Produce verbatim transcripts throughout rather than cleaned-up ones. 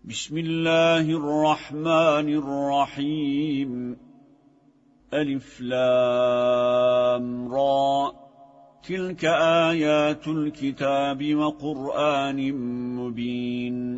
بسم الله الرحمن الرحيم. ألف لام را، تلك آيات الكتاب وقرآن مبين.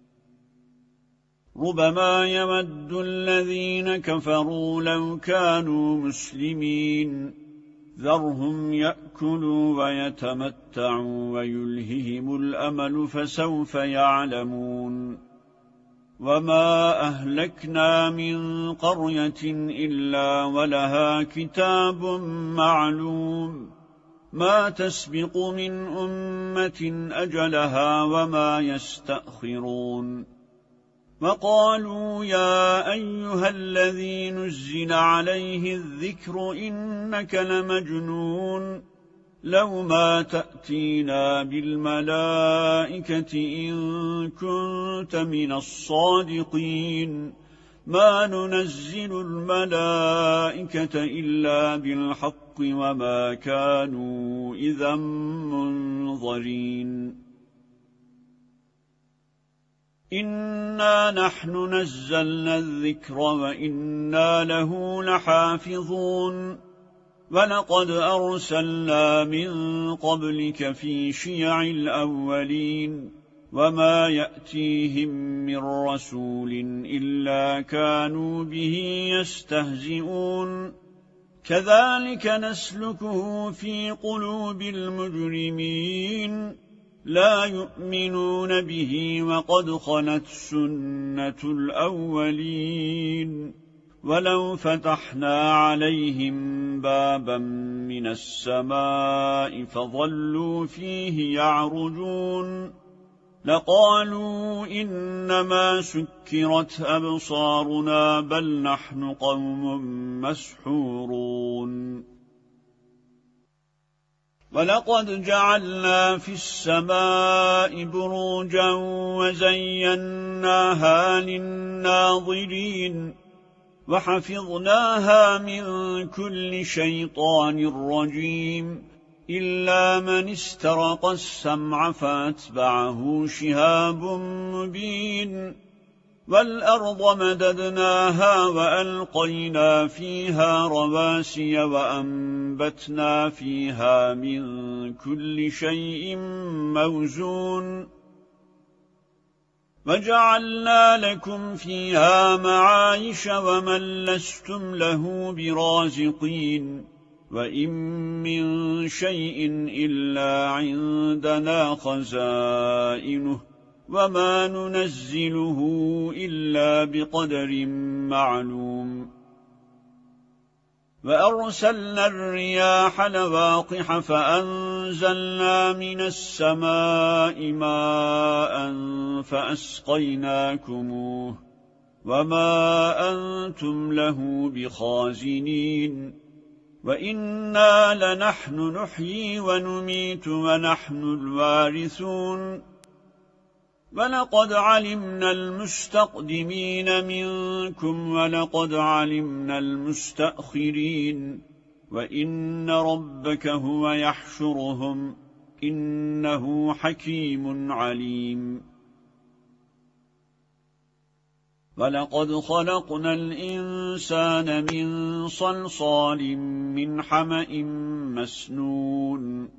ربما يود الذين كفروا لو كانوا مسلمين، ذرهم يأكلوا ويتمتعوا ويلههم الأمل فسوف يعلمون. وما أهلكنا من قرية إلا ولها كتاب معلوم، ما تسبق من أمة أجلها وما يستأخرون. وقالوا يا أيها الذي نزل عليه الذكر إنك لمجنون، لو ما تأتينا بالملائكة إن كنت من الصادقين، ما ننزل الملائكة إلا بالحق وما كانوا إذا منظرين. إنا نحن نزلنا الذكر وإنا له لحافظون. ولقد أرسلنا من قبلك في شيع الأولين، وما يأتيهم من رسول إلا كانوا به يستهزئون. كذلك نسلكه في قلوب المجرمين، لا يؤمنون به وقد خلت سنة الأولين. ولو فتحنا عليهم بابا من السماء فظلوا فيه يعرجون، لقالوا إنما سكرت أبصارنا بل نحن قوم مسحورون. ولقد جعلنا في السماء بروجا وزيناها للناظرين، وحفظناها من كل شيطان رجيم، إلا من استرق السمع فاتبعه شهاب مبين. والأرض مددناها وألقينا فيها رواسي وأنبتنا فيها من كل شيء موزون، وجعلنا لكم فيها معايش ومن لستم له برازقين. وإن من شيء إلا عندنا خزائنه وما ننزله إلا بقدر معلوم. وأرسلنا الرياح لواقح فأنزلنا من السماء ماء فأسقيناكموه وما أنتم له بخازنين. وإنا لنحن نحيي ونميت ونحن الوارثون. ولقد علمنا المستقدمين منكم ولقد علمنا المستأخرين، وإن ربك هو يحشرهم إنه حكيم عليم. ولقد خلقنا الإنسان من صلصال من حمأ مسنون،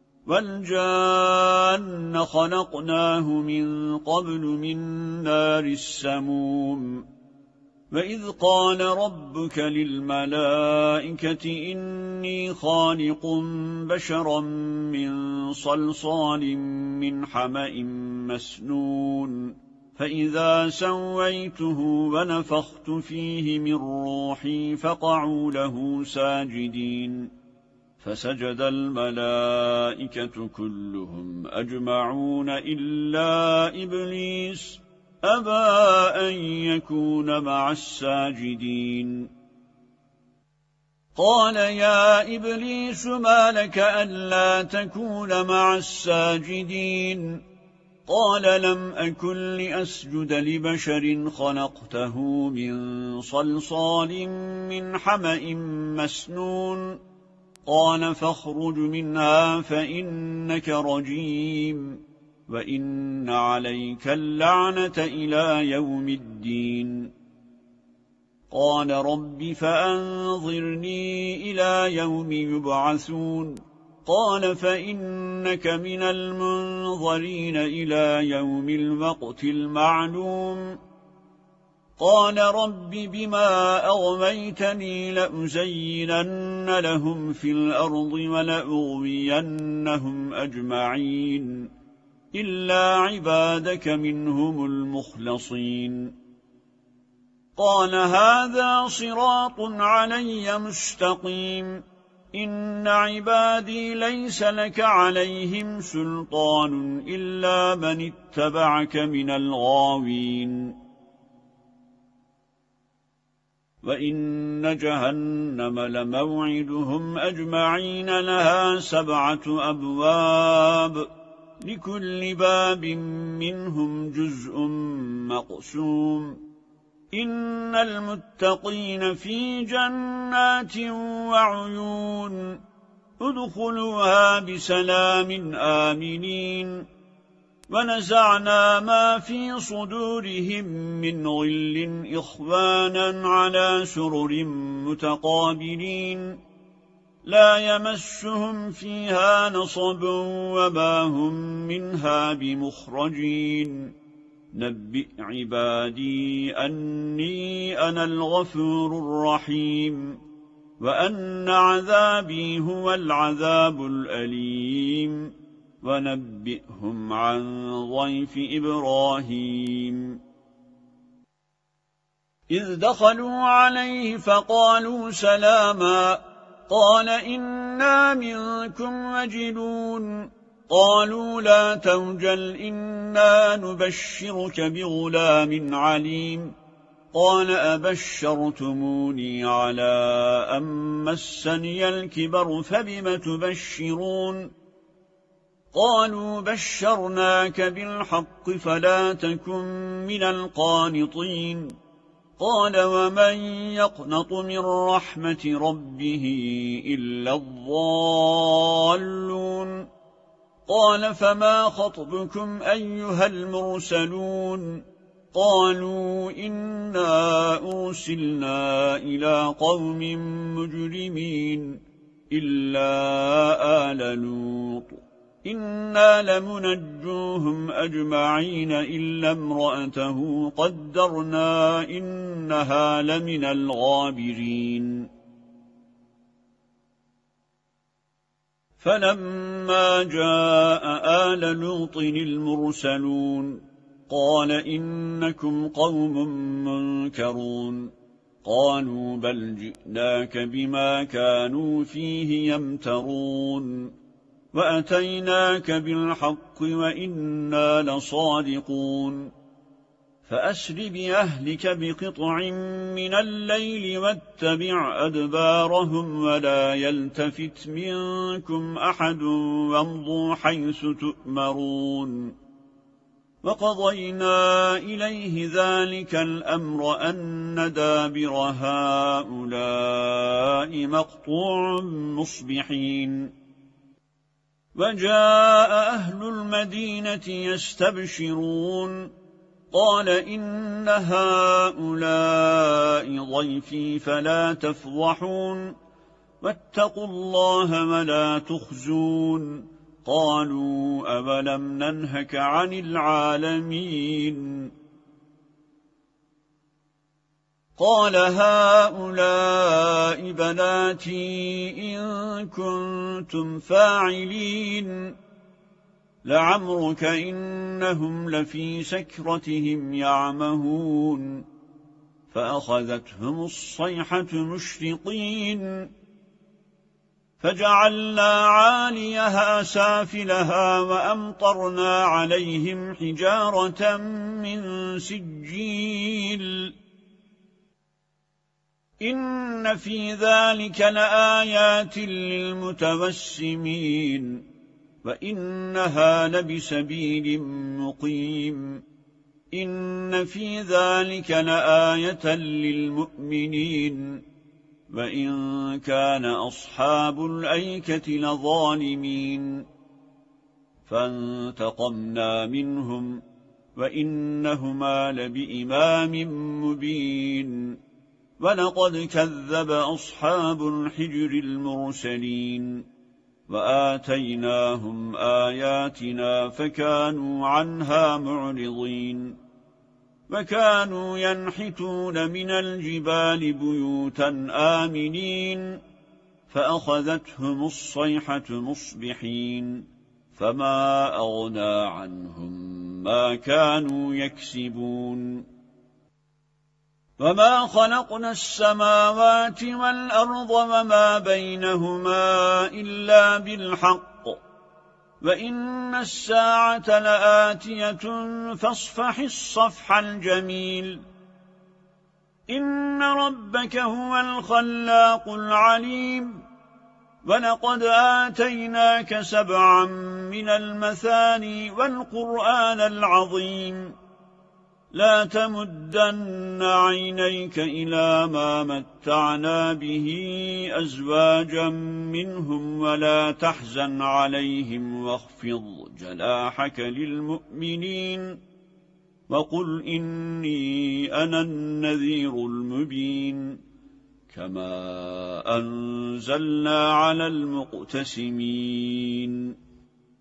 والجان خلقناه من قبل من نار السموم. وإذ قال ربك للملائكة إني خالق بشرا من صلصال من حمأ مسنون، فإذا سويته ونفخت فيه من روحي فقعوا له ساجدين، فسجد الملائكة كلهم أجمعون إلا إبليس أبى أن يكون مع الساجدين. قال يا إبليس ما لك ألا تكون مع الساجدين؟ قال لم أكن لأسجد لبشر خلقته من صلصال من حمأ مسنون. قال فاخرج منها فإنك رجيم. وإن عليك اللعنة إلى يوم الدين. قال رب فأنظرني إلى يوم يبعثون. قال فإنك من المنظرين إلى يوم الوقت المعلوم. قال رب بما أغويتني لأزينن لهم في الأرض ولأغوينهم أجمعين إلا عبادك منهم المخلصين. قال هذا صراط علي مستقيم. إن عبادي ليس لك عليهم سلطان إلا من اتبعك من الغاوين. وإن جهنم لموعدهم أجمعين لها سبعة أبواب لكل باب منهم جزء مقسوم. إن المتقين في جنات وعيون ادخلوها بسلام آمنين. ونزعنا ما في صدورهم من غل إخوانا على سرر متقابلين لا يمسهم فيها نصب وما هم منها بمخرجين. نبئ عبادي أني أنا الغفور الرحيم وأن عذابي هو العذاب الأليم. ونبئهم عن ضيف إبراهيم إذ دخلوا عليه فقالوا سلاما قال إنا منكم وجلون. قالوا لا توجل إنا نبشرك بغلام عليم. قال أبشرتموني على أن مسني الكبر فبم تبشرون. قالوا بشرناك بالحق فلا تكن من القانطين. قال ومن يقنط من رحمة ربه إلا الضالون. قال فما خطبكم أيها المرسلون. قالوا إنا أرسلنا إلى قوم مجرمين إلا آل لوط إنا لمنجوهم أجمعين إلا امرأته قدرنا إنها لمن الغابرين. فلما جاء آل لوط المرسلون قال إنكم قوم منكرون. قالوا بل جئناك بما كانوا فيه يمترون وأتيناك بالحق وإنا لصادقون. فأسر بأهلك بقطع من الليل واتبع أدبارهم ولا يلتفت منكم أحد وامضوا حيث تؤمرون. وقضينا إليه ذلك الأمر أن دابر هؤلاء مقطوع مصبحين. وجاء أهل المدينة يستبشرون قال إن هؤلاء ضيفي فلا تفضحون واتقوا الله ولا تخزون. قالوا أولم ننهك عن العالمين. قال هؤلاء بناتي إن كنتم فاعلين. لعمرك إنهم لفي سكرتهم يعمهون. فأخذتهم الصيحة مشفقين فجعلنا عاليها سافلها وأمطرنا عليهم حجارة من سجيل. إن في ذلك لآيات للمتوسمين وإنها لبسبيل مقيم. إن في ذلك لآية للمؤمنين وإن كان أصحاب الأيكة لظالمين. فانتقمنا منهم وإنهما لبإمام مبين ولقد كذب أصحاب الحجر المرسلين وآتيناهم آياتنا فكانوا عنها معرضين وكانوا ينحتون من الجبال بيوتا آمنين فأخذتهم الصيحة مصبحين فما أغنى عنهم ما كانوا يكسبون وما خلقنا السماوات والأرض وما بينهما إلا بالحق وإن الساعة لآتية فاصفح الصفح الجميل إن ربك هو الخلاق العليم ولقد آتيناك سبعا من المثاني والقرآن العظيم لا تمدن عينيك إلى ما متعنا به أزواجا منهم ولا تحزن عليهم واخفض جناحك للمؤمنين وقل إني أنا النذير المبين كما أنزلنا على المقتسمين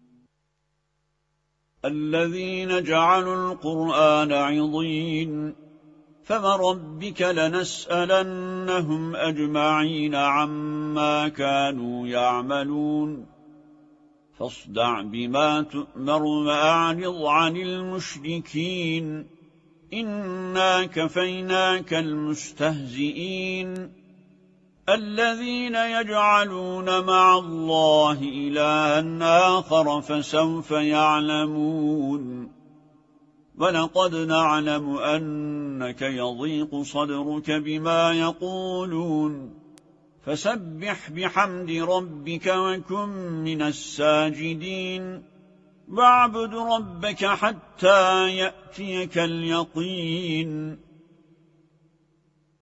الذين جعلوا القرآن عضين فوربك لنسألنهم أجمعين عما كانوا يعملون فاصدع بما تؤمر وأعرض عن المشركين إنا كفيناك المستهزئين الذين يجعلون مع الله إلها آخر فسوف يعلمون ولقد نعلم أنك يضيق صدرك بما يقولون فسبح بحمد ربك وكن من الساجدين واعبد ربك حتى يأتيك اليقين